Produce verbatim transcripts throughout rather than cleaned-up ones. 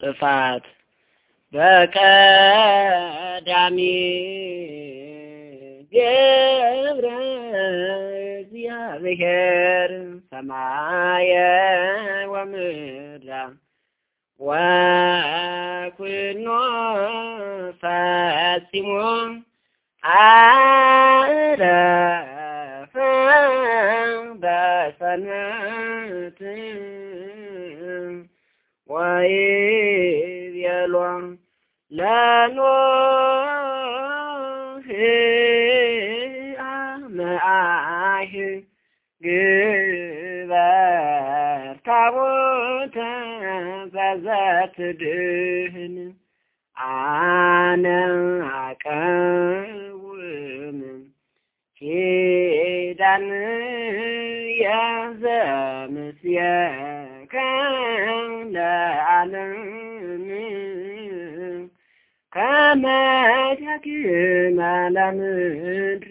ጥፋት በቀዳሚ ገብረ እግዚአብሔር ሰማየ ወምድራ ወኩኖ ፈጽሞ አረፈ በሰንበት ወይቤሎ ለኖህ አመአህ ግበር ታቦተ በዘትድህን አነ አቀውም ኪዳን ያዘምስየከ ለዓለም ከመ ያክመ ለምድር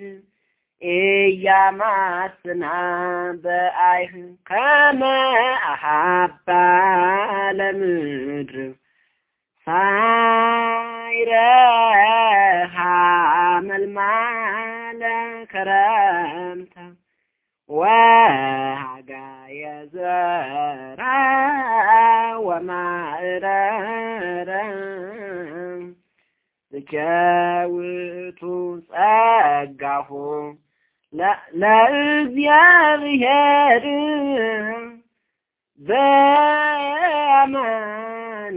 ኢያማስና በአይህ ከመ አሐባ ለምድር ሳይረሃ መልማለ ከረምታ ወሃጋየ ዘራ ወማዕረረ ዝቸውቱ ጸጋሁ ለእግዚአብሔር ዘአማን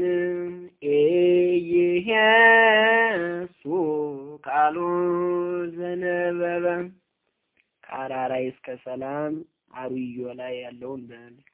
ኢይሄሱ ቃሉ ዘነበበ ከአራራይ እስከ ሰላም አርዮ ላይ ያለውን በል